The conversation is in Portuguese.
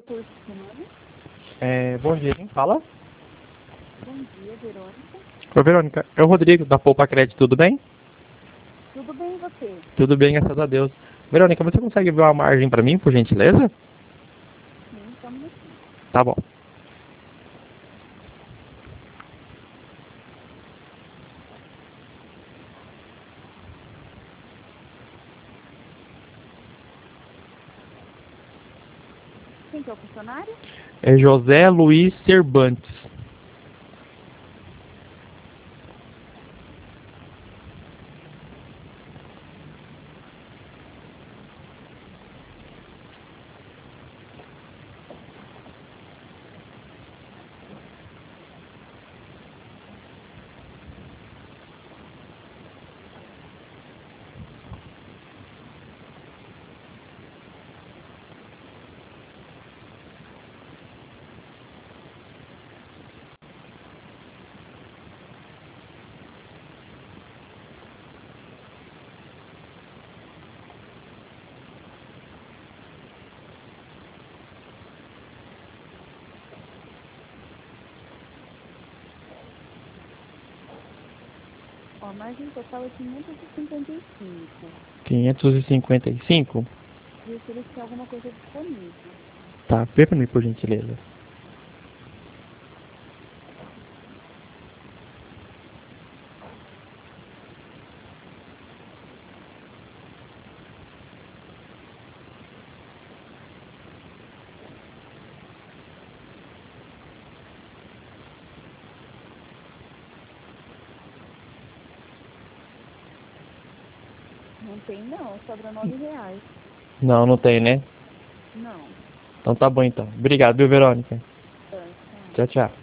Recursos Humanos. Bom dia, quem fala? Bom dia, Verônica. Ô, Verônica, é o Rodrigo da Poupa Crédito, tudo bem? Tudo bem e você? Tudo bem, graças a Deus. Verônica, você consegue ver uma margem para mim, por gentileza? Sim, só um minutinho. Tá bom. Quem que é o funcionário? É José Luiz Cervantes. Ó, a margem total é 555. 555? Deixa eu ver se tem alguma coisa disponível. Tá, vê pra mim, por gentileza. Não tem não, sobra R$ 9. Não, não tem, né? Não. Então tá bom então. Obrigado, viu, Verônica? Tá, tá. Tchau, tchau.